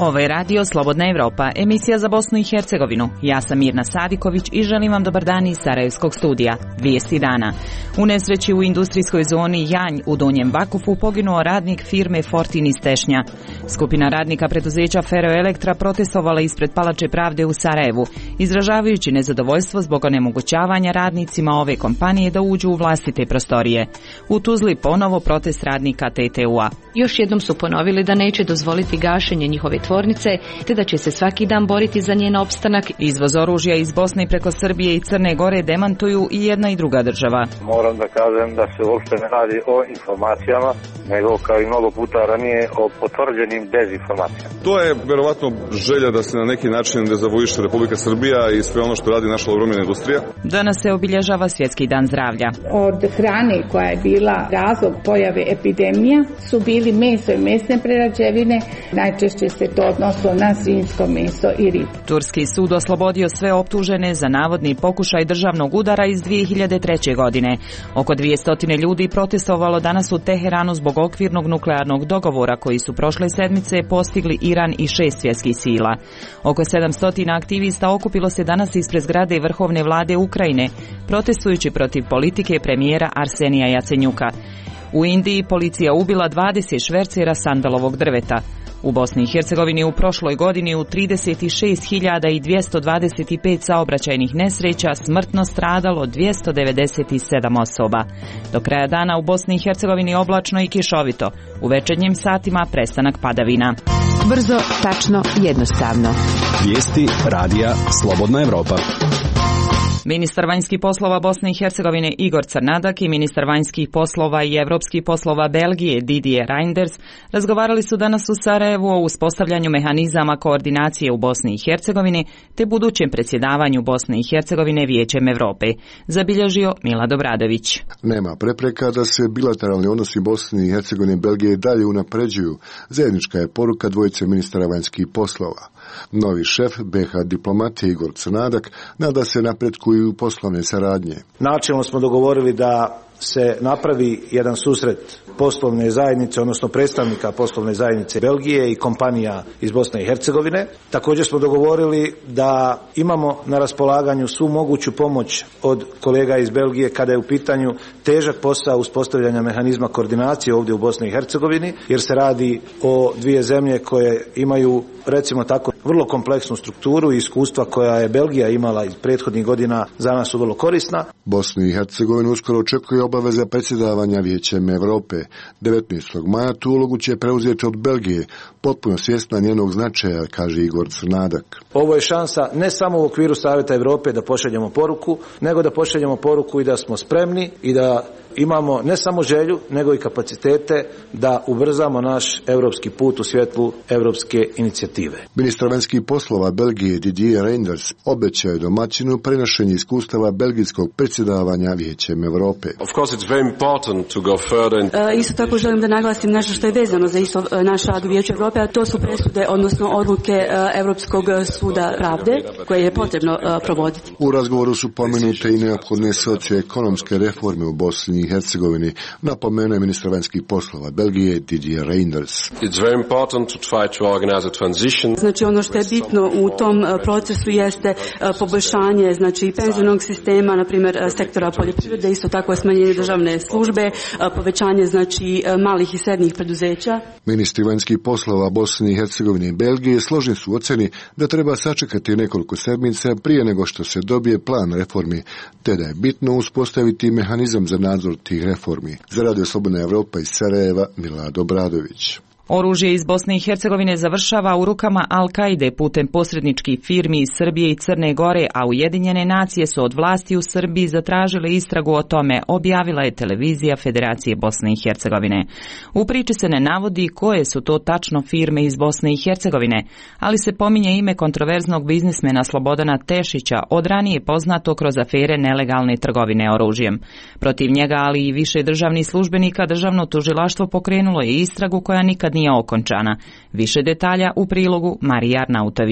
Ovo je radio Slobodna Evropa, emisija za Bosnu i Hercegovinu. Ja sam Mirna Sadiković i želim vam dobar dan iz Sarajevskog studija. Vijesti dana. U nesreći u industrijskoj zoni Janj u Donjem Vakufu poginuo radnik firme Fortin iz Tešnja. Skupina radnika preduzeća Feroelektra protestovala ispred Palače pravde u Sarajevu, izražavajući nezadovoljstvo zbog onemogućavanja radnicima ove kompanije da uđu u vlastite prostorije. U Tuzli ponovo protest radnika TTU-a. Još jednom su ponovili da neće dozvoliti gašenje njihove tvornice, te da će se svaki dan boriti za njen opstanak. Izvoz oružja iz Bosne preko Srbije i Crne Gore demantuju i jedna i druga država. Moram da kažem da se uopšte ne radi o informacijama, nego kao i mnogo puta ranije o potvrđenim dezinformacijama. To je verovatno želja da se na neki način dezavuiše Republika Srbija i sve ono što radi naša obrambena industrija. Danas se obilježava Svjetski dan zdravlja. Od hrane koja je bila razlog pojave epidemija su bili meso i mesne prerađevine, najčešće se to odnosilo na svinjsko meso i ribu. Turski sud oslobodio sve optužene za navodni pokušaj državnog udara iz 2003. godine. Oko 200 ljudi protestovalo danas u Teheranu zbog okvirnog nuklearnog dogovora koji su prošle sedmice postigli Iran i 6 svjetskih sila. Oko 700 aktivista okupilo se danas ispred zgrade Vrhovne vlade Ukrajine, protestujući protiv politike premijera Arsenija Jacenjuka. U Indiji policija ubila 20 švercera sandalovog drveta. U Bosni i Hercegovini u prošloj godini u 36.225 saobraćajnih nesreća smrtno stradalo 297 osoba. Do kraja dana u Bosni i Hercegovini oblačno i kišovito. U večernjim satima prestanak padavina. Brzo, tačno, jednostavno. Vijesti radija Slobodna Evropa. Ministar vanjskih poslova Bosne i Hercegovine Igor Crnadak i ministar vanjskih poslova i evropskih poslova Belgije Didier Reynders razgovarali su danas u Sarajevu o uspostavljanju mehanizama koordinacije u Bosni i Hercegovini te budućem predsjedavanju Bosne i Hercegovine Vijećem Evrope, zabilježio Milad Obradović. Nema prepreka da se bilateralni odnosi Bosne i Hercegovine i Belgije dalje unapređuju. Zajednička je poruka dvojice ministara vanjskih poslova. Novi šef BiH diplomatije Igor Crnadak nada se napretku i u poslovne saradnje. Načelno smo dogovorili da se napravi jedan susret poslovne zajednice, odnosno predstavnika poslovne zajednice Belgije i kompanija iz Bosne i Hercegovine. Također smo dogovorili da imamo na raspolaganju svu moguću pomoć od kolega iz Belgije kada je u pitanju težak posao uspostavljanja mehanizma koordinacije ovdje u Bosni i Hercegovini, jer se radi o dvije zemlje koje imaju, recimo tako, vrlo kompleksnu strukturu i iskustva koja je Belgija imala iz prethodnih godina za nas su vrlo korisna. Bosnu i Hercegovinu uskoro očekuje obaveza predsjedavanja Vijećem Evrope. 19. maja tu ulogu će preuzeti od Belgije, potpuno svjesna njenog značaja, kaže Igor Crnadak. Ovo je šansa ne samo u okviru Savjeta Evrope da pošaljemo poruku, nego da pošaljemo poruku i da smo spremni i da imamo ne samo želju, nego i kapacitete da ubrzamo naš europski put u svjetlu europske inicijative. Ministar vanjskih poslova Belgije Didier Reynders obećao je domaćinu prenošenje iskustava belgijskog predsjedavanja Vijećem Evrope. Isto tako želim da naglasim nešto što je vezano za isto naš rad u Vijeću Evrope, a to su presude, odnosno odluke Europskog suda pravde koje je potrebno provoditi. U razgovoru su pomenute i neophodne socioekonomske reforme u Bosni i Hercegovini, napomenuo je ministar vanjskih poslova Belgije Didier Reynders. Znači ono što je bitno u tom procesu jeste poboljšanje znači penzionog sistema, na primjer sektora poljoprivrede, isto tako smanjenje državne službe, povećanje znači malih i srednjih preduzeća. Ministri vanjskih poslova Bosne i Hercegovine i Belgije složni su u ocjeni da treba sačekati nekoliko sedmica prije nego što se dobije plan reformi, te da je bitno uspostaviti mehanizam za nadzor tih reformi. Za Radio Slobodna Evropa iz Sarajeva, Milad Obradović. Oružje iz Bosne i Hercegovine završava u rukama Al-Kaide putem posredničkih firmi iz Srbije i Crne Gore, a Ujedinjene nacije su od vlasti u Srbiji zatražile istragu o tome, objavila je televizija Federacije Bosne i Hercegovine. U priči se ne navodi koje su to tačno firme iz Bosne i Hercegovine, ali se pominje ime kontroverznog biznismena Slobodana Tešića, od ranije poznato kroz afere nelegalne trgovine oružjem. Protiv njega, ali i više državnih službenika, državno tužilaštvo pokrenulo je istragu koja nikad nije okončana. Više detalja u prilogu Marija Arnautović.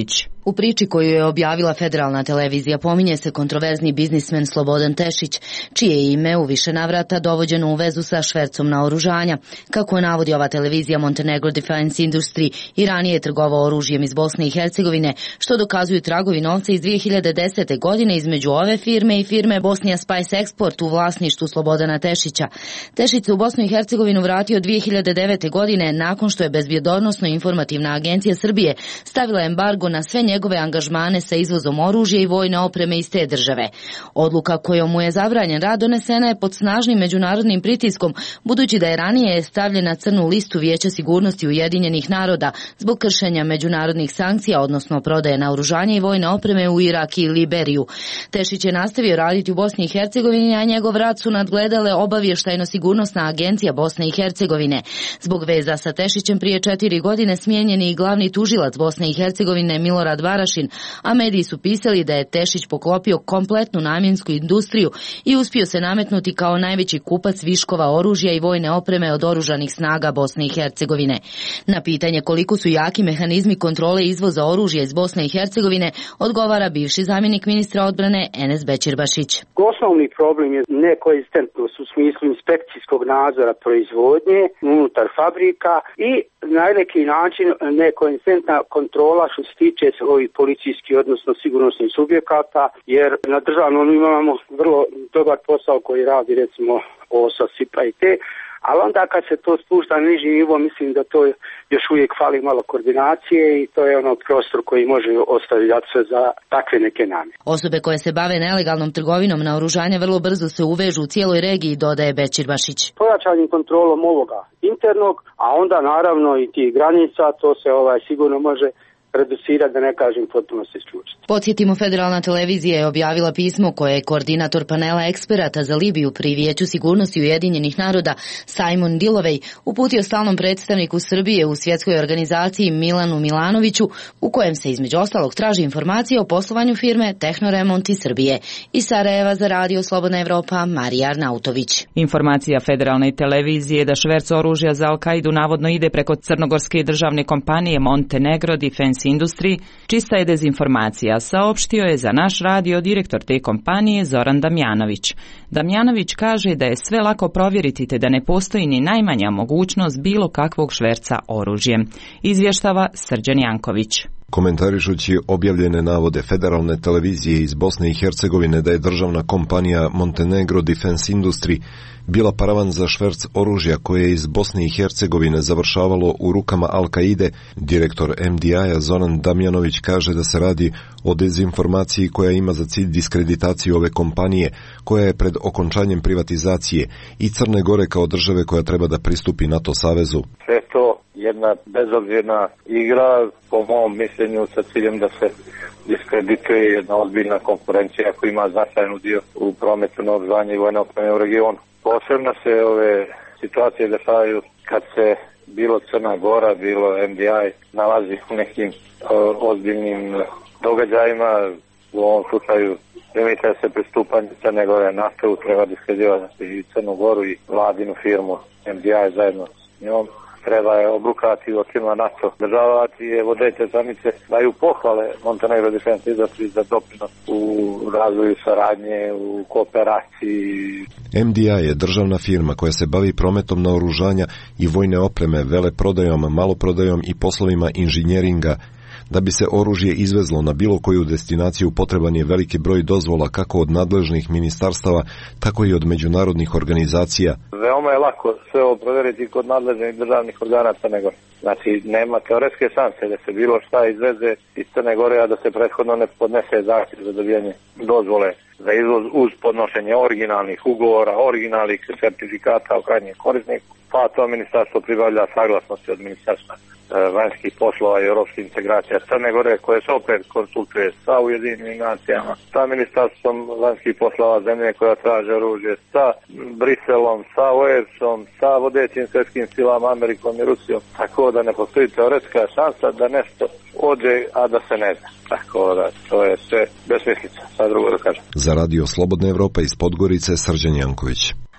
U priči koju je objavila Federalna televizija pominje se kontroverzni biznismen Slobodan Tešić, čije je ime u više navrata dovođeno u vezu sa švercom naoružanja. Kako navodi ova televizija, Montenegro Defense Industry i ranije je trgovao oružjem iz Bosne i Hercegovine, što dokazuju tragovi novca iz 2010. godine između ove firme i firme Bosnia Spice Export u vlasništvu Slobodana Tešića. Tešić se u Bosnu i Hercegovinu vratio 2009. godine nakon što je Bezbjednosno-informativna agencija Srbije stavila embargo na sve njegove angažmane sa izvozom oružja i vojne opreme iz te države. Odluka kojom mu je zabranjen rad donesena je pod snažnim međunarodnim pritiskom, budući da je ranije stavljen na crnu listu Vijeća sigurnosti Ujedinjenih naroda zbog kršenja međunarodnih sankcija, odnosno prodaje naoružanja i vojne opreme u Irak i Liberiju. Tešić je nastavio raditi u Bosni i Hercegovini, a njegov rad su nadgledale Obavještajno-sigurnosna agencija Bosne i Hercegovine. Zbog veza sa Tešićem prije 4 godine smijenjen je i glavni tužilac Bosne i Hercegovine Milorad Varašin, a mediji su pisali da je Tešić poklopio kompletnu namjensku industriju i uspio se nametnuti kao najveći kupac viškova oružja i vojne opreme od oružanih snaga Bosne i Hercegovine. Na pitanje koliko su jaki mehanizmi kontrole izvoza oružja iz Bosne i Hercegovine odgovara bivši zamjenik ministra odbrane Enes Bećirbašić. Osnovni problem je nekonzistentnost u smislu inspekcijskog nadzora proizvodnje unutar fabrika i na neki način nekonzistentna kontrola što se tiče ovih policijskih, odnosno sigurnosnih subjekata, jer na državnom imamo vrlo dobar posao koji radi recimo OSA, SIPA i te, ali onda kad se to spušta na niži nivo, mislim da to još uvijek fali malo koordinacije i to je ono prostor koji može ostavljati se za takve neke namjere. Osobe koje se bave nelegalnom trgovinom naoružanja vrlo brzo se uvežu u cijeloj regiji, dodaje Bećirbašić. Pojačanim kontrolom ovoga internog, a onda naravno i tih granica, to se sigurno može reducirati, da ne kažem potpuno se isključiti. Podsjetimo, Federalna televizija je objavila pismo koje je koordinator panela eksperata za Libiju pri Vijeću sigurnosti Ujedinjenih naroda Simon Dilovej uputio stalnom predstavniku Srbije u svjetskoj organizaciji Milanu Milanoviću, u kojem se između ostalog traži informacije o poslovanju firme Tehnoremont iz Srbije. Iz Sarajeva za Radio Slobodna Evropa, Marija Arnautović. Informacija Federalne televizije da šverc oružja za Al-Kaidu navodno ide preko crnogorske državne kompanije Montenegro Defense Industry čista je dezinformacija, saopštio je za naš radio direktor te kompanije Zoran Damjanović. Damjanović kaže da je sve lako provjeriti te da ne postoji ni najmanja mogućnost bilo kakvog šverca oružjem. Izvještava Srđan Janković. Komentarišući objavljene navode Federalne televizije iz Bosne i Hercegovine da je državna kompanija Montenegro Defense Industry bila paravan za šverc oružja koje je iz Bosne i Hercegovine završavalo u rukama Al-Kaide, direktor MDI-a Zoran Damjanović kaže da se radi o dezinformaciji koja ima za cilj diskreditaciju ove kompanije, koja je pred okončanjem privatizacije i Crne Gore kao države koja treba da pristupi NATO savezu. Sve to jedna bezobzirna igra, po mom mišljenju, sa ciljem da se diskredituje jedna ozbiljna konkurencija koja ima značajnu dio u prometu naoružanja i vojne opreme u regionu. Posebno se ove situacije dešavaju kad se bilo Crna Gora, bilo MDI nalazi u nekim ozbiljnim događajima. U ovom slučaju primite se pristupanje Crne Gore NATO-u, treba diskreditovati i Crnu Goru i vladinu firmu MDI zajedno s njom. Treba je obrukati u očima NATO. Državati je vodeće zamice, daju pohvale Montenegro Defense Industry za doprinos u razvoju saradnje, u kooperaciji. MDI je državna firma koja se bavi prometom naoružanja i vojne opreme, veleprodajom, maloprodajom i poslovima inženjeringa. Da bi se oružje izvezlo na bilo koju destinaciju potreban je veliki broj dozvola kako od nadležnih ministarstava, tako i od međunarodnih organizacija. Veoma je lako sve ovo provjeriti kod nadležnih državnih organa Crne Gore. Znači, nema teoretske šanse da se bilo šta izveze iz Crne Gore, a da se prethodno ne podnese zahtjev za dobijanje dozvole za izvoz uz podnošenje originalnih ugovora, originalnih certifikata o krajnjem korisniku, pa to ministarstvo pribavlja saglasnosti od ministarstva vanjskih poslova i europskih integracija Crne Gore, koje se opet konsultuje sa Ujedinjenim nacijama, sa ministarstvom vanjskih poslova zemlje koja traže oružje, sa Briselom, sa OES-om, sa vodećim svjetskim silama Amerikom i Rusijom, tako da ne postoji teoretska šansa da nešto ođe, a da se ne zna. Tako da to je sve besmislica, sad drugo da kažem. Za Radio Slobodna Evropa iz Podgorice, Srđan Janković.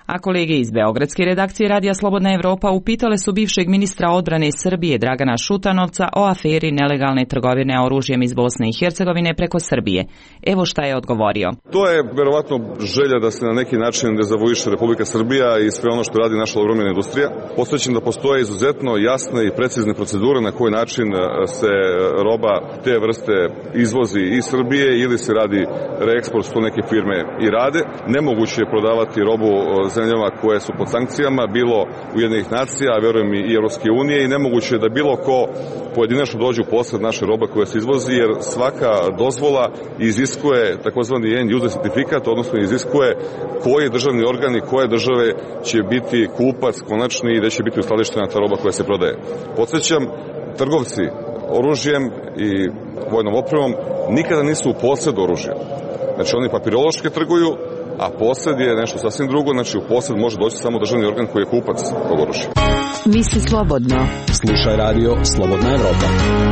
A kolege iz beogradske redakcije Radija Slobodna Evropa upitale su bivšeg ministra odbrane Srbije Dragana Šutanovca o aferi nelegalne trgovine oružjem iz Bosne i Hercegovine preko Srbije. Evo šta je odgovorio. To je verovatno želja da se na neki način dezavuiše Republika Srbija i sve ono što radi naša obrambena industrija. Postojećim da postoje izuzetno jasne i precizne procedure na koji način se roba te vrste izvozi iz Srbije ili se radi reeksport, što neke firme i rade. Nemoguće je prodavati robu zemljama koje su pod sankcijama, bilo Ujedinjenih nacija, a verujem i Evropske unije, i nemoguće je da bilo ko pojedinačno dođe u posjed naše robe koja se izvozi, jer svaka dozvola iziskuje takozvani end user certifikat, odnosno iziskuje koji državni organ i koje države će biti kupac konačni i da će biti uskladištena ta roba koja se prodaje. Podsjećam, trgovci oružjem i vojnom opremom nikada nisu u posjedu oružja. Znači oni papirološki trguju, a posjed je nešto sasvim drugo, znači u posjed može doći samo državni organ koji je kupac tog oružja. Misli slobodno. Slušaj radio Slobodna Evropa.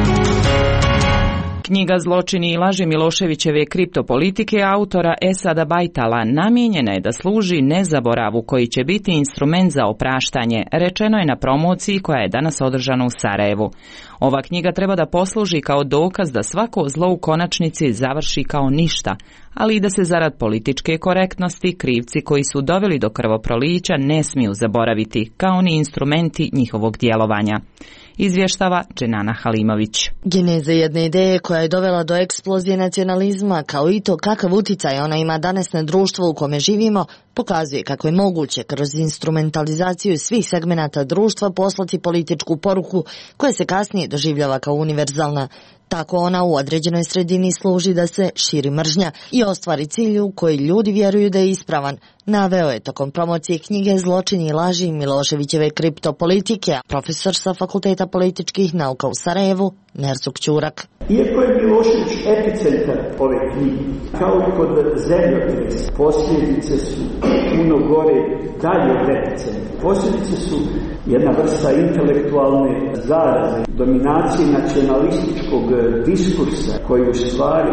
Knjiga Zločini i laži Miloševićeve kriptopolitike autora Esada Bajtala namijenjena je da služi nezaboravu koji će biti instrument za opraštanje, rečeno je na promociji koja je danas održana u Sarajevu. Ova knjiga treba da posluži kao dokaz da svako zlo u konačnici završi kao ništa, ali i da se zarad političke korektnosti krivci koji su doveli do krvoprolića ne smiju zaboraviti, kao ni instrumenti njihovog djelovanja. Izvještava Dženana Halimović. Geneza jedne ideje koja je dovela do eksplozije nacionalizma, kao i to kakav uticaj ona ima danas na društvo u kome živimo, pokazuje kako je moguće kroz instrumentalizaciju svih segmenata društva poslati političku poruku koja se kasnije doživljava kao univerzalna. Tako ona u određenoj sredini služi da se širi mržnja i ostvari cilj u koji ljudi vjeruju da je ispravan. Naveo je tokom promocije knjige Zločini i laži Miloševićeve kriptopolitike, profesor sa Fakulteta političkih nauka u Sarajevu, Nersuk Ćurak. Iako je Milošević epicentar ove knjige, kao i kod zemljotresa, posljedice su puno gore dalje od epicentra. Posljedice su jedna vrsta intelektualne zaraze, dominacije nacionalističkog diskursa koji u stvari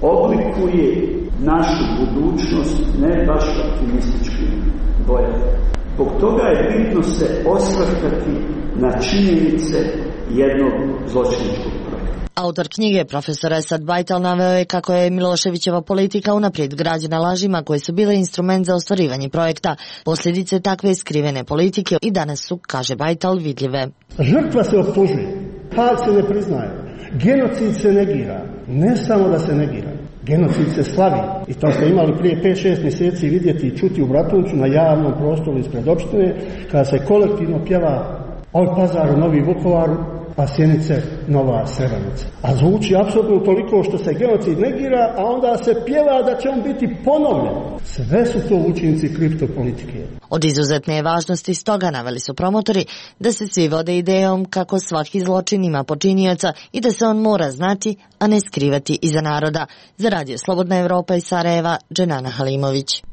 oblikuje našu budućnost ne baš optimističkim bojama. Zbog toga je bitno se osvrtati na činjenice jednog zločinačkog projekta. Autor knjige, profesor Esad Bajtal, naveo je kako je Miloševićeva politika unaprijed građena lažima koje su bile instrument za ostvarivanje projekta. Posljedice takve skrivene politike i danas su, kaže Bajtal, vidljive. Žrtva se optužuje, pad se ne priznaje, genocid se negira, ne samo da se negira, genocid se slavi. I to ste imali prije 5-6 mjeseci vidjeti i čuti u Bratuncu na javnom prostoru ispred opštine, kada se kolektivno pjeva Oj Pazaru, Novi Vukovaru, a Sjenice, Nova Srebrnica. A zvuči apsolutno toliko što se genocid negira, a onda se pjeva da će on biti ponovljen. Sve su to učinci kriptopolitike. Od izuzetne važnosti stoga naveli su promotori da se svi vode idejom kako svaki zločin ima počinioca i da se on mora znati, a ne skrivati iza naroda. Za Radio Slobodna Evropa iz Sarajeva, Dženana Halimović.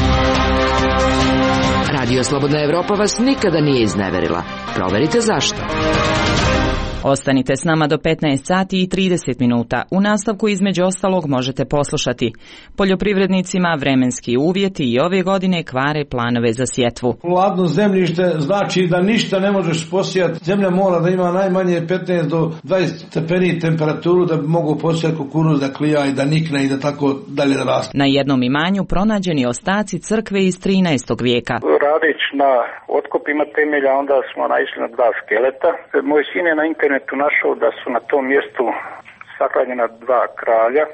Radio Slobodna Evropa vas nikada nije izneverila. Proverite zašto. Ostanite s nama do 15 sati i 30 minuta. U nastavku između ostalog možete poslušati. Poljoprivrednicima vremenski uvjeti i ove godine kvare planove za sjetvu. Hladno zemljište znači da ništa ne možeš posijati. Zemlja mora da ima najmanje 15 do 20 stepeni temperaturu da bi mogu posijati kukuruz da klija i da nikne i da tako dalje da raste. Na jednom imanju pronađeni ostaci crkve iz 13. vijeka. Radeći na otkopima temelja onda smo naišli na 2 skeleta. Moj sin je na internetu našao da su na tom mjestu sahranjena 2 kralja.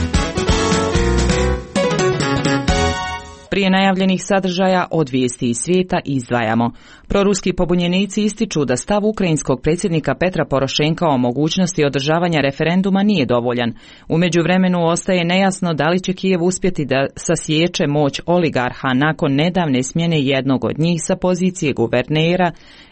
Prije najavljenih sadržaja od vijesti iz svijeta izdvajamo. Proruski pobunjenici ističu da stav ukrajinskog predsjednika Petra Porošenka o mogućnosti održavanja referenduma nije dovoljan. U međuvremenu ostaje nejasno da li će Kijev uspjeti da sasječe moć oligarha nakon nedavne smjene jednog od njih sa pozicije guvernera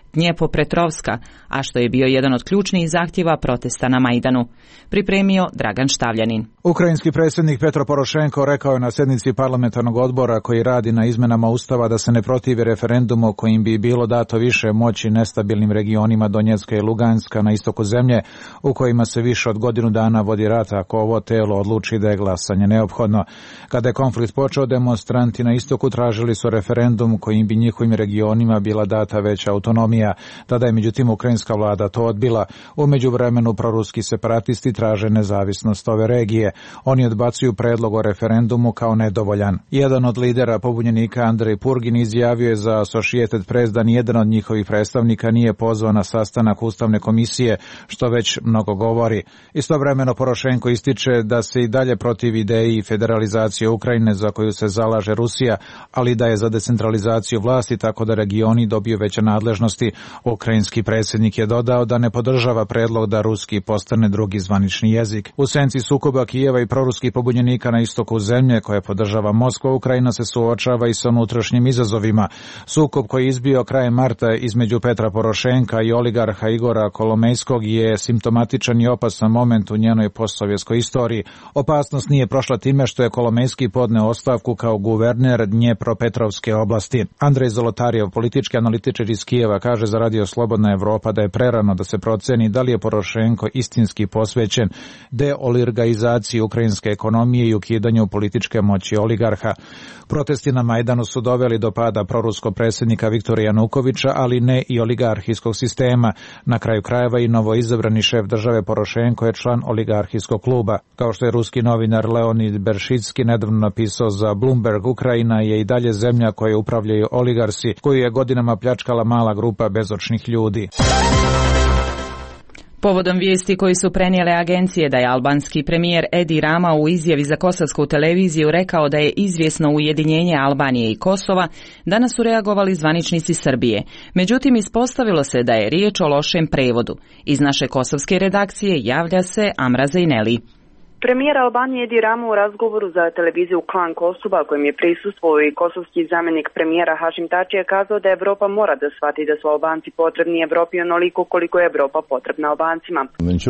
Dnjepropetrovska, a što je bio jedan od ključnih zahtjeva protesta na Majdanu. Pripremio Dragan Štavljanin. Ukrajinski predsjednik Petro Porošenko rekao je na sjednici parlamentarnog odbora koji radi na izmenama Ustava da se ne protivi referendumu kojim bi bilo dato više moći nestabilnim regionima Donjecka i Luganska na istoku zemlje, u kojima se više od godinu dana vodi rat ako ovo telo odluči da je glasanje neophodno. Kada je konflikt počeo, demonstranti na istoku tražili su referendum kojim bi njihovim regionima bila data veća autonomija. Tada je međutim ukrajinska vlada to odbila. U međuvremenu proruski separatisti traže nezavisnost ove regije. Oni odbacuju predlog o referendumu kao nedovoljan. Jedan od lidera pobunjenika, Andrej Purgin, izjavio je za Associated Press da nijedan od njihovih predstavnika nije pozvan na sastanak Ustavne komisije, što već mnogo govori. Istovremeno Porošenko ističe da se i dalje protiv ideji federalizacije Ukrajine za koju se zalaže Rusija, ali da je za decentralizaciju vlasti tako da regioni dobiju veće nadležnosti. Ukrajinski predsjednik je dodao da ne podržava predlog da ruski postane drugi zvanični jezik. U senci sukoba Kijeva i proruskih pobunjenika na istoku zemlje koje podržava Moskva, Ukrajina se suočava i sa unutrašnjim izazovima. Sukob koji je izbio krajem marta između Petra Porošenka i oligarha Igora Kolomejskog je simptomatičan i opasan moment u njenoj postsovjetskoj istoriji. Opasnost nije prošla time što je Kolomejski podneo ostavku kao guverner Dnjepropetrovske oblasti. Andrej Zolotarjev, politički analitičar iz Kijeva, kaže za Radio Slobodna Evropa da je prerano da se proceni da li je Porošenko istinski posvećen deoligarhizaciji ukrajinske ekonomije i ukidanju političke moći oligarha. Protesti na Majdanu su doveli do pada proruskog predsjednika Viktora Janukovića, ali ne i oligarhijskog sistema. Na kraju krajeva i novoizabrani šef države Porošenko je član oligarhijskog kluba. Kao što je ruski novinar Leonid Beršicki nedavno napisao za Bloomberg, Ukrajina je i dalje zemlja koje upravljaju oligarsi, koju je godinama pljačkala mala grupa bezočnih ljudi. Povodom vijesti koji su prenijele agencije da je albanski premijer Edi Rama u izjavi za kosovsku televiziju rekao da je izvjesno ujedinjenje Albanije i Kosova, danas su reagovali zvaničnici Srbije. Međutim, ispostavilo se da je riječ o lošem prevodu. Iz naše kosovske redakcije javlja se Amra Zejneli. Premijer Albanije Edi Rama u razgovoru za televiziju Klan Kosova, kojem je prisustvovao i kosovski zamjenik premijera Hašim Tači, je kazao da Evropa mora da shvati da su Albanci potrebni Evropi onoliko koliko je Evropa potrebna Albancima.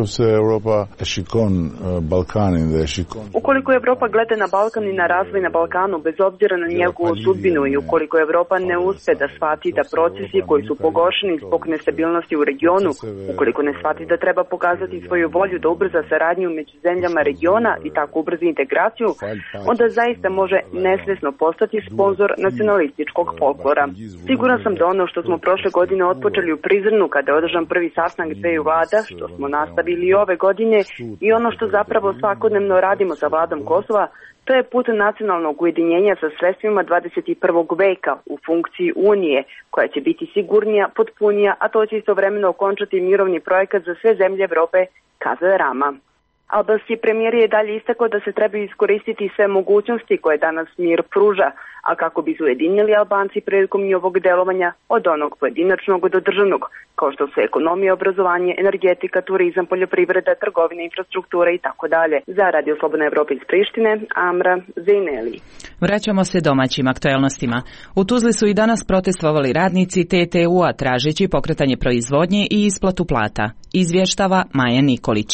Ukoliko Evropa gleda na Balkan i na razvoj na Balkanu bez obzira na njegovu sudbinu i ukoliko Evropa ne uspe da shvati da procesi koji su pogoršeni zbog nestabilnosti u regionu, ukoliko ne shvati da treba pokazati svoju volju da ubrza saradnju među zemljama regiona i tako ubrzi integraciju, onda zaista može nesvjesno postati sponzor nacionalističkog folklora. Siguran sam da ono što smo prošle godine otpočeli u Prizrenu kada je održan prvi sastanak dveju vlada, što smo nastavili i ove godine i ono što zapravo svakodnevno radimo sa vladom Kosova, to je put nacionalnog ujedinjenja sa sredstvima 21. veka u funkciji Unije, koja će biti sigurnija, potpunija, a to će istovremeno okončati mirovni projekat za sve zemlje Evrope, kazao je Rama. Albanski premijer je dalje istakao da se treba iskoristiti sve mogućnosti koje danas mir pruža, a kako bi se ujedinili Albanci prilikom njihovog delovanja od onog pojedinačnog do državnog, kao što su ekonomija, obrazovanje, energetika, turizam, poljoprivreda, trgovina, infrastruktura i tako dalje. Za Radio Slobodna Evropa iz Prištine, Amra Zejneli. Vraćamo se domaćim aktuelnostima. U Tuzli su i danas protestovali radnici TTU-a tražeći pokretanje proizvodnje i isplatu plata. Izvještava Maja Nikolić.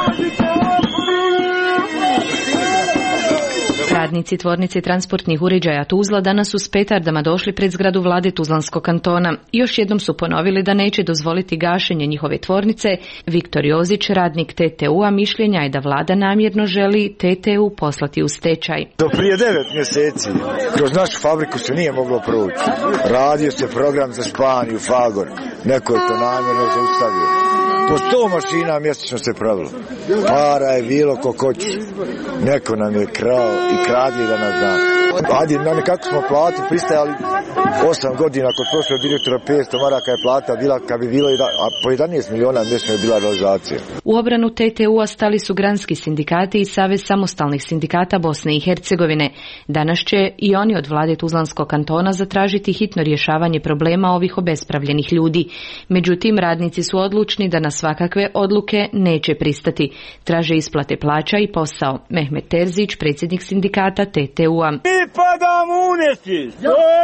Radnici tvornice transportnih uređaja Tuzla danas su s petardama došli pred zgradu vlade Tuzlanskog kantona. Još jednom su ponovili da neće dozvoliti gašenje njihove tvornice. Viktor Jozić, radnik TTU-a, mišljenja je da vlada namjerno želi TTU poslati u stečaj. Do prije 9 mjeseci kroz našu fabriku se nije moglo proći. Radio se program za Španiju, Fagor. Neko je to namjerno zaustavio. Po 100 mašina mjesečno se pravilo. Para je bilo ko hoće. Neko nam je krao i kradi da nas zna. Ajde, nekako smo plati pristajali 8 godina kod prošlog direktora 500 maraka je plata bila kad bi bilo, a po 11 miliona mjesečno je bila realizacija. U obranu TTU-a stali su granski sindikati i Savez samostalnih sindikata Bosne i Hercegovine. Danas će i oni od vlade Tuzlanskog kantona zatražiti hitno rješavanje problema ovih obespravljenih ljudi. Međutim, radnici su odlučni da na svakakve odluke neće pristati. Traže isplate plaća i posao. Mehmet Terzić, predsjednik sindikata TTU-a. Mi padamo u nesvijest. Ovdje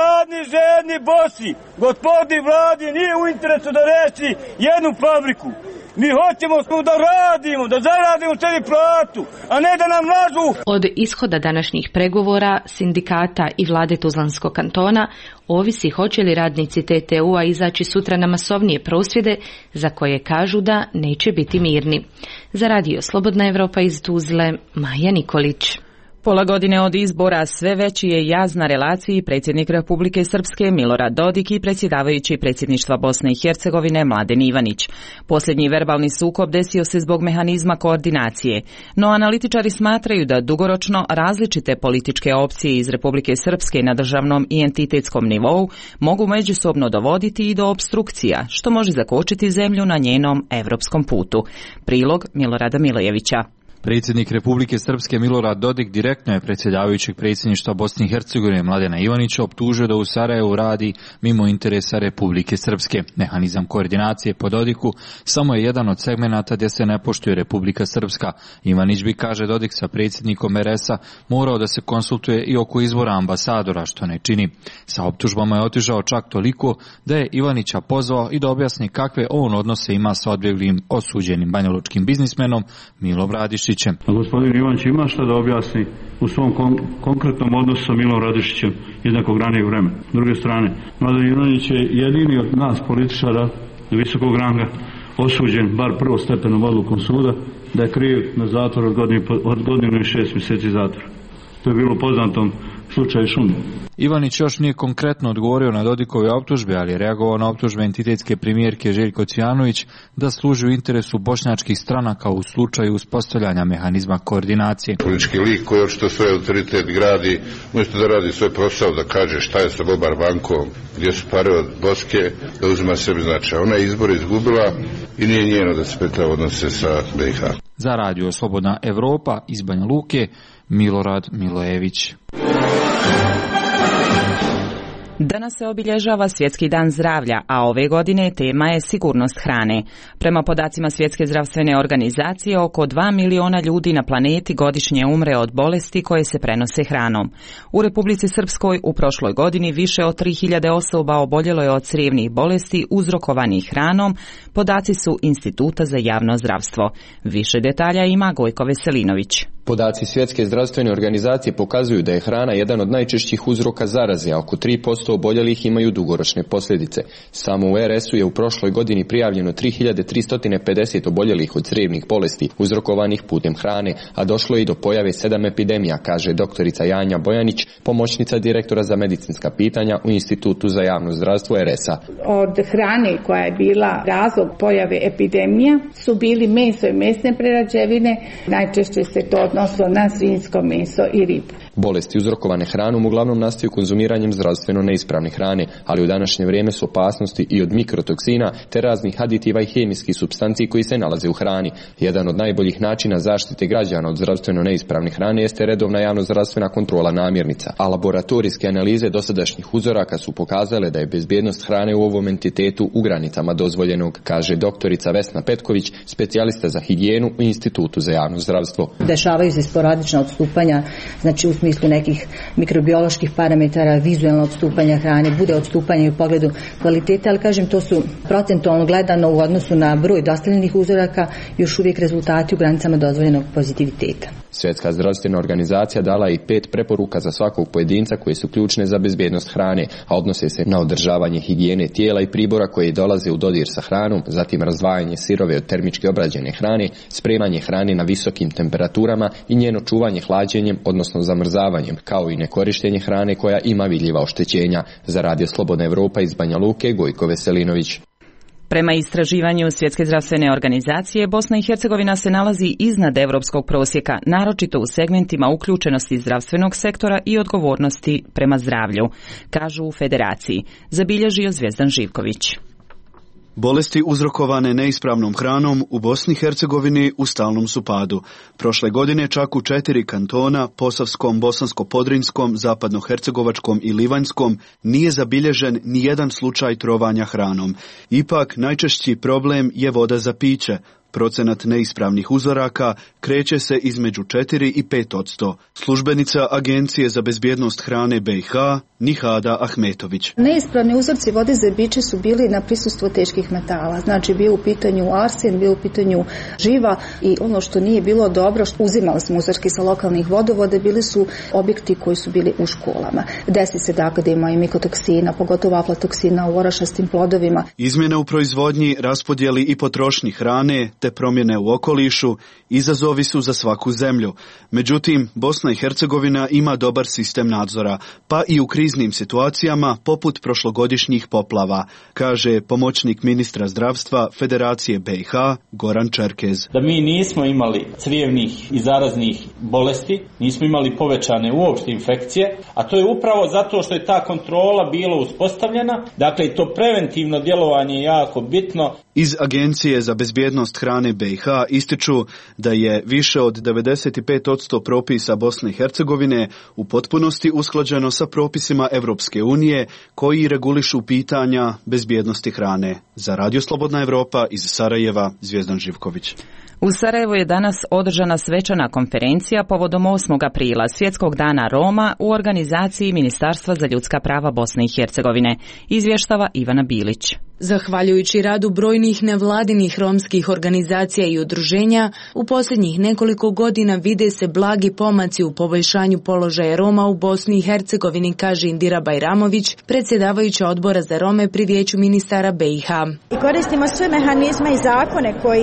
gladni, žedni, bosi. Gospodi vladi nije u interesu da reši jednu fabriku. Mi hoćemo da radimo, da zaradimo sebi platu, a ne da nam lažu. Od ishoda današnjih pregovora, sindikata i vlade Tuzlanskog kantona ovisi hoće li radnici TTU-a izaći sutra na masovnije prosvjede za koje kažu da neće biti mirni. Za radio Slobodna Evropa iz Tuzle, Maja Nikolić. Pola godine od izbora sve veći je jaz na relaciji predsjednik Republike Srpske Milorad Dodik i predsjedavajući predsjedništva Bosne i Hercegovine Mladen Ivanić. Posljednji verbalni sukob desio se zbog mehanizma koordinacije, no analitičari smatraju da dugoročno različite političke opcije iz Republike Srpske na državnom i entitetskom nivou mogu međusobno dovoditi i do opstrukcija, što može zakočiti zemlju na njenom evropskom putu. Prilog Milorada Milojevića. Predsjednik Republike Srpske Milorad Dodik direktno je predsjedavajućeg predsjedništva Bosne i Hercegovine Mladena Ivanića optužio da u Sarajevu radi mimo interesa Republike Srpske. Mehanizam koordinacije po Dodiku samo je jedan od segmenata gdje se ne poštuje Republika Srpska. Ivanić bi, kaže Dodik, sa predsjednikom RS-a morao da se konsultuje i oko izbora ambasadora, što ne čini. Sa optužbama je otišao čak toliko da je Ivanića pozvao i da objasni kakve on odnose ima sa odbjeglim osuđenim banjalučkim biznismenom Milom Radišićem. A gospodin Ivanić ima šta da objasni u svom konkretnom odnosu sa Milom Radišićem iz nekog ranijeg vremena. S druge strane, Mladen Ivanić je jedini od nas političara visokog ranga osuđen, bar prvostepenom odlukom suda, da je kriv na zatvor od godinu i 6 mjeseci zatvora. To je bilo poznatom slučaju Šume. Ivanić još nije konkretno odgovorio na Dodikove optužbe, ali je reagovao na optužbe entitetske premijerke Željko Cijanović da služi u interesu bošnjačkih stranaka u slučaju uspostavljanja mehanizma koordinacije. Politički lik koji očito svoj autoritet gradi, umjesto da radi svoj posao, da kaže šta je sa Bobar bankom, gdje su pare od Boske, da uzima sebi značaj. Ona je izbor izgubila i nije njeno da se petlja odnose sa BiH. Za radio Slobodna Evropa iz Banja Luke, Milorad Milojević. Danas se obilježava Svjetski dan zdravlja, a ove godine tema je sigurnost hrane. Prema podacima Svjetske zdravstvene organizacije, oko 2 miliona ljudi na planeti godišnje umre od bolesti koje se prenose hranom. U Republici Srpskoj u prošloj godini više od 3000 osoba oboljelo je od crijevnih bolesti uzrokovanih hranom, podaci su Instituta za javno zdravstvo. Više detalja ima Gojko Veselinović. Podaci Svjetske zdravstvene organizacije pokazuju da je hrana jedan od najčešćih uzroka zaraze, a oko 3% oboljelih imaju dugoročne posljedice. Samo u RS-u je u prošloj godini prijavljeno 3350 oboljelih od crijevnih bolesti uzrokovanih putem hrane, a došlo je i do pojave 7 epidemija, kaže doktorica Janja Bojanić, pomoćnica direktora za medicinska pitanja u Institutu za javno zdravstvo RS-a. Od hrane koja je bila razlog pojave epidemija su bili meso i mesne prerađevine, najčešće se to odnosilo na svinjsko meso i ribu. Bolesti uzrokovane hranom uglavnom nastaju konzumiranjem zdravstveno neispravne hrane, ali u današnje vrijeme su opasnosti i od mikrotoksina te raznih aditiva i hemijskih supstanci koji se nalaze u hrani. Jedan od najboljih načina zaštite građana od zdravstveno neispravne hrane jeste redovna javnozdravstvena kontrola namirnica, a laboratorijske analize dosadašnjih uzoraka su pokazale da je bezbjednost hrane u ovom entitetu u granicama dozvoljenog, kaže doktorica Vesna Petković, specijalista za higijenu u Institutu za javno zdravstvo. Dešavaju se sporadična odstupanja, znači u smislu nekih mikrobioloških parametara, vizualno odstupanja hrane, bude odstupanje u pogledu kvalitete, ali kažem to su procentualno gledano u odnosu na broj dostavljenih uzoraka još uvijek rezultati u granicama dozvoljenog pozitiviteta. Svjetska zdravstvena organizacija dala i 5 preporuka za svakog pojedinca koje su ključne za bezbjednost hrane, a odnose se na održavanje higijene tijela i pribora koji dolaze u dodir sa hranom, zatim razdvajanje sirove od termički obrađene hrane, spremanje hrane na visokim temperaturama i njeno čuvanje hlađenjem, odnosno zamrzavanjem, kao i nekorištenje hrane koja ima vidljiva oštećenja. Za radio Slobodna Evropa iz Banja Luke, Gojko Veselinović. Prema istraživanju Svjetske zdravstvene organizacije, Bosna i Hercegovina se nalazi iznad europskog prosjeka, naročito u segmentima uključenosti zdravstvenog sektora i odgovornosti prema zdravlju, kažu u Federaciji, zabilježio Zvjezdan Živković. Bolesti uzrokovane neispravnom hranom u Bosni i Hercegovini u stalnom su padu. Prošle godine čak u 4 kantona, Posavskom, Bosansko-Podrinjskom, Zapadno-Hercegovačkom i Livanjskom, nije zabilježen ni jedan slučaj trovanja hranom. Ipak, najčešći problem je voda za piće. Procenat neispravnih uzoraka kreće se između 4 i 5%. Službenica Agencije za bezbjednost hrane BiH Nihada Ahmetović. Neispravni uzorci vode za biće su bili na prisustvo teških metala. Znači bio u pitanju arsen, bio u pitanju živa i ono što nije bilo dobro, uzimali smo uzorke sa lokalnih vodovoda, bili su objekti koji su bili u školama. Desi se dakle da ima i mikotoksina, pogotovo aflatoksina u orašastim plodovima. Izmjene u proizvodnji, raspodjeli i potrošnji hrane te promjene u okolišu izazovi su za svaku zemlju. Međutim, Bosna i Hercegovina ima dobar sistem nadzora, pa i u kriznim situacijama poput prošlogodišnjih poplava, kaže pomoćnik ministra zdravstva Federacije BiH Goran Čerkez. Da mi nismo imali crijevnih i zaraznih bolesti, nismo imali povećane uopšte infekcije, a to je upravo zato što je ta kontrola bila uspostavljena, dakle to preventivno djelovanje je jako bitno. Iz Agencije za bezbjednost hrane BiH ističu da je više od 95% propisa Bosne i Hercegovine u potpunosti usklađeno sa propisima Europske unije koji regulišu pitanja bezbjednosti hrane. Za Radio Slobodna Evropa iz Sarajeva, Zvijezdan Živković. U Sarajevu je danas održana svečana konferencija povodom 8. aprila, Svjetskog dana Roma, u organizaciji Ministarstva za ljudska prava Bosne i Hercegovine, izvještava Ivana Bilić. Zahvaljujući radu brojnih nevladinih romskih organizacija i udruženja, u posljednjih nekoliko godina vide se blagi pomaci u poboljšanju položaja Roma u Bosni i Hercegovini, kaže Indira Bajramović, predsjedavajuća odbora za Rome pri Vijeću ministara BiH. I koristimo sve mehanizme i zakone koji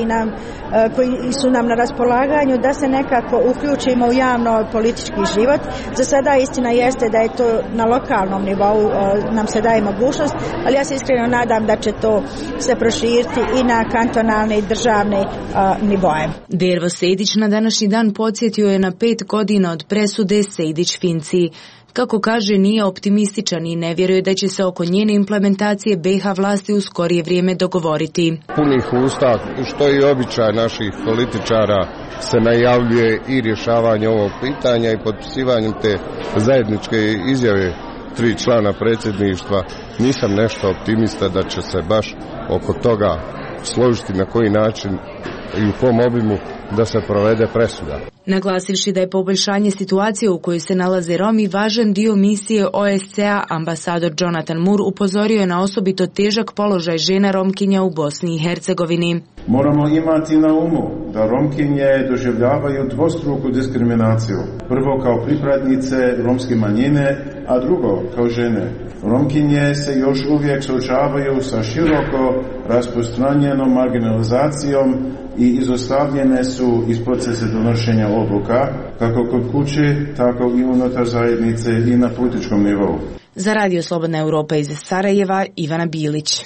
su nam na raspolaganju da se nekako uključimo u javno politički život. Za sada istina jeste da je to na lokalnom nivou nam se daje mogućnost, ali ja se iskreno nadam da će to se proširiti i na kantonalne i državne nivoe. Dervo Sejdić na današnji dan podsjetio je na 5 godina od presude Sejdić-Finci. Kako kaže, nije optimističan i ne vjeruje da će se oko njene implementacije BiH vlasti u skorije vrijeme dogovoriti. Punih usta, što i običaj naših političara, se najavljuje i rješavanje ovog pitanja i potpisivanjem te zajedničke izjave 3 člana predsjedništva. Nisam nešto optimista da će se baš oko toga složiti na koji način i u kom obimu da se provede presuda. Naglasivši da je poboljšanje situacije u kojoj se nalaze Romi važan dio misije OSCE-a, ambasador Jonathan Moore upozorio je na osobito težak položaj žena Romkinja u Bosni i Hercegovini. Moramo imati na umu da Romkinje doživljavaju dvostruku diskriminaciju. Prvo kao pripadnice romske manjine, a drugo kao žene. Romkinje se još uvijek suočavaju sa široko rasprostranjenom marginalizacijom i izostavljene su iz procesa donošenja odluka, kako kod kuće, tako i unutar zajednice i na političkom nivou. Za Radio Slobodna Europa iz Sarajeva, Ivana Bilić.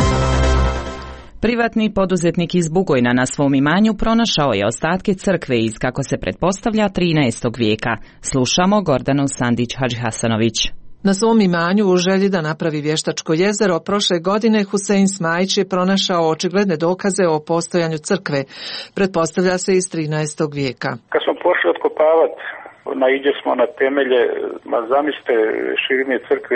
Privatni poduzetnik iz Bugojna na svom imanju pronašao je ostatke crkve iz, kako se pretpostavlja, 13. vijeka. Slušamo Gordanu Sandić-Hadžihasanović. Na svom imanju u želji da napravi vještačko jezero, prošle godine Husein Smajić je pronašao očigledne dokaze o postojanju crkve. Pretpostavlja se iz 13. vijeka. Kad smo pošli otkopavati, naiđe smo na temelje, zamislite, širine crkve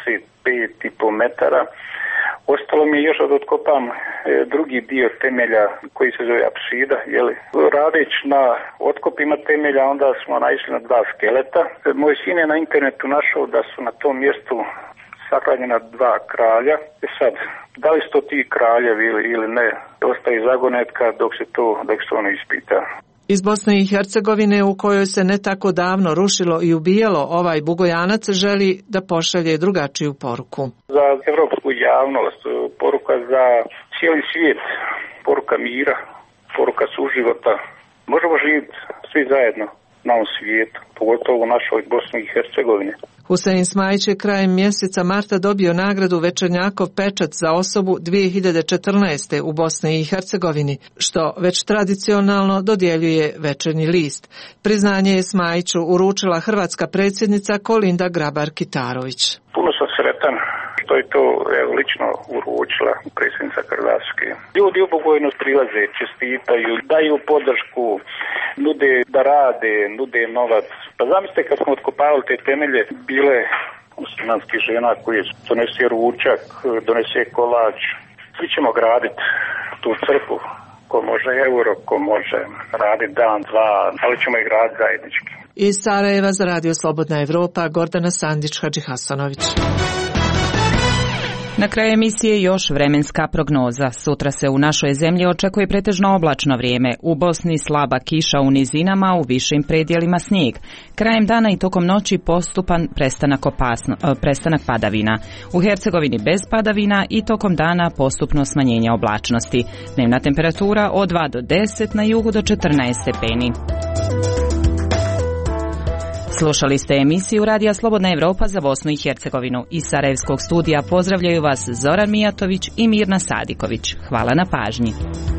25,5 metara. Ostalo mi je još da otkopam drugi dio temelja koji se zove apsida. Radeći na otkopima temelja, onda smo naišli na 2 skeleta. Moj sin je na internetu našao da su na tom mjestu sahranjena 2 kralja. Sad, da li su to ti kraljevi ili ne, ostaje zagonetka dok se to ne ispita. Iz Bosne i Hercegovine, u kojoj se ne tako davno rušilo i ubijalo, ovaj Bugojanac želi da pošalje drugačiju poruku. Za evropsku javnost, poruka za cijeli svijet, poruka mira, poruka suživota. Možemo živjeti svi zajedno na ovom svijetu, pogotovo u našoj Bosni i Hercegovini. Husein Smajić je krajem mjeseca marta dobio nagradu Večernjakov pečat za osobu 2014. u Bosni i Hercegovini, što već tradicionalno dodjeljuje Večernji list. Priznanje je Smajiću uručila hrvatska predsjednica Kolinda Grabar-Kitarović. Puno sam sretan što je to lično uručila predsjednica Hrvatske. Ljudi ubogojno prilaze, čestitaju, daju podršku, nude da rade, nude novac. Pa zamislite kad smo otkopavali te temelje, bile muslimanskih žena koje donese ručak, donese kolač. Svi ćemo graditi tu crkvu, ko može euro, ko može raditi dan, 2, ali ćemo i graditi zajednički. Iz Sarajeva za Radio Slobodna Evropa, Gordana Sandić-Hadžihasanović. Na kraju emisije još vremenska prognoza. Sutra se u našoj zemlji očekuje pretežno oblačno vrijeme. U Bosni slaba kiša u nizinama, u višim predjelima snijeg. Krajem dana i tokom noći postupan prestanak padavina. U Hercegovini bez padavina i tokom dana postupno smanjenje oblačnosti. Dnevna temperatura od 2 do 10, na jugu do 14 stepeni. Slušali ste emisiju Radija Slobodna Evropa za Bosnu i Hercegovinu. Iz Sarajevskog studija pozdravljaju vas Zoran Mijatović i Mirna Sadiković. Hvala na pažnji.